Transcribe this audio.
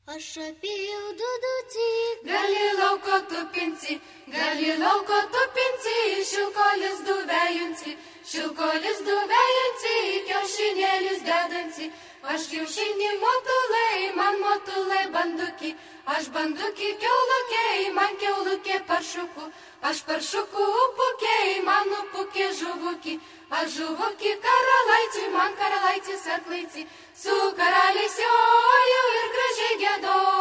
Aš apėjau dudutį, gali lauko tupinci, šilkolis duvėjunci, kiaušinėlis dedanci. Aš kiaušinį motulai, man motulai banduki, aš banduki kiaulukei, man kiaulukė paršuku, aš paršuku upukiai, man upukė žuvuki, aš žuvuki karalaici, man karalaicis atlaici, su karaliais joju ir gražiai gėdoju.